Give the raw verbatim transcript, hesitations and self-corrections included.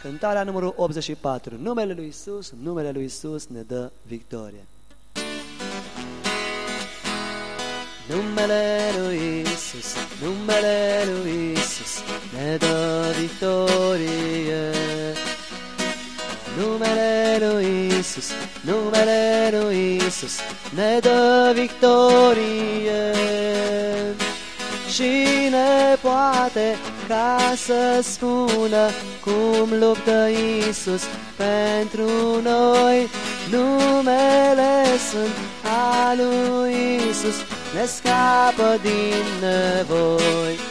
Cântarea numărul optzeci și patru. Numele lui Iisus, numele lui Iisus ne dă victorie. Numele lui Iisus, numele lui Iisus ne dă victorie. Numele lui Iisus, numele lui Iisus ne dă victorie. Cine poate ca să spună cum luptă Iisus pentru noi? Numele sunt al lui Iisus, ne scapă din nevoi.